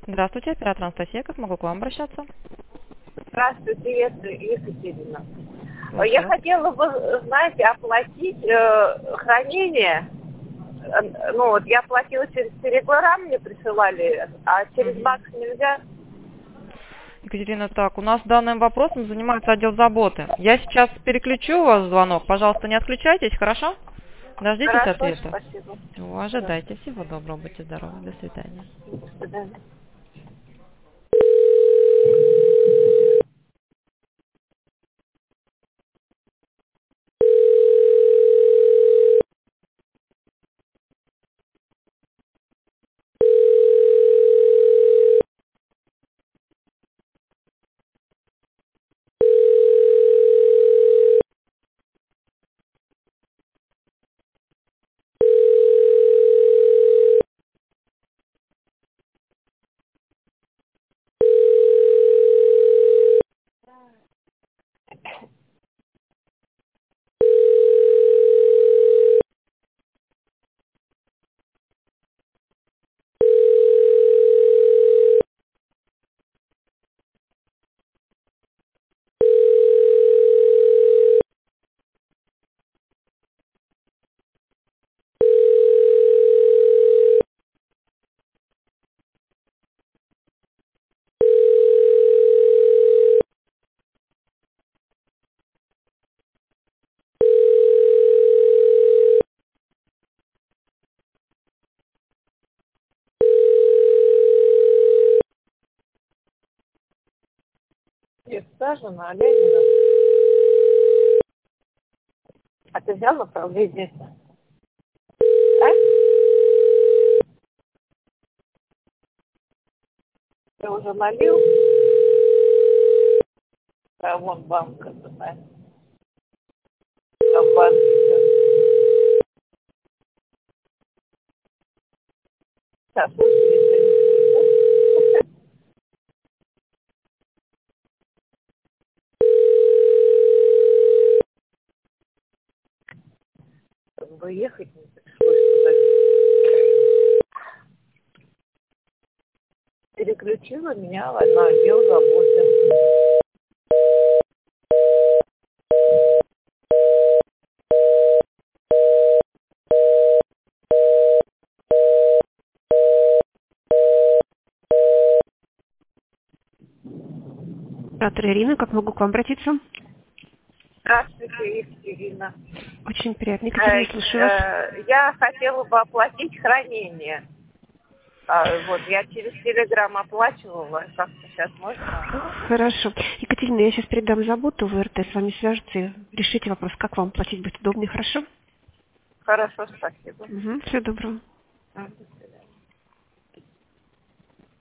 Здравствуйте, оператор Анастасия, как могу к вам обращаться? Здравствуйте, Екатерина. Я Слушаю. хотела бы, знаете, оплатить хранение. Ну, вот я оплатила через Telegram, мне присылали, а через Мгм. бакс нельзя. Екатерина, так, у нас данным вопросом занимается отдел заботы. Я сейчас переключу у вас звонок. Пожалуйста, не отключайтесь, хорошо? Дождитесь Хорошо, ответа. спасибо. Все, Хорошо, ожидайте. Всего доброго, будьте здоровы. До свидания. до свидания. Я сажу на Ленина. А ты взял направление? А? Ты уже налил? А вон банка, да. А в банке сейчас как бы ехать не пришлось туда. Переключила меня на отдел заботы. Оператор Ирина, как могу к вам обратиться? Здравствуйте, Екатерина. Очень приятно. Екатерина, слушаю вас. Я хотела бы оплатить хранение. Вот, я через Телеграм оплачивала. Как-то сейчас можно? Хорошо. Екатерина, я сейчас передам заботу в РТ, с вами свяжутся и решите вопрос, как вам платить будет удобнее, хорошо? Хорошо, спасибо. Всего доброго. Мгм.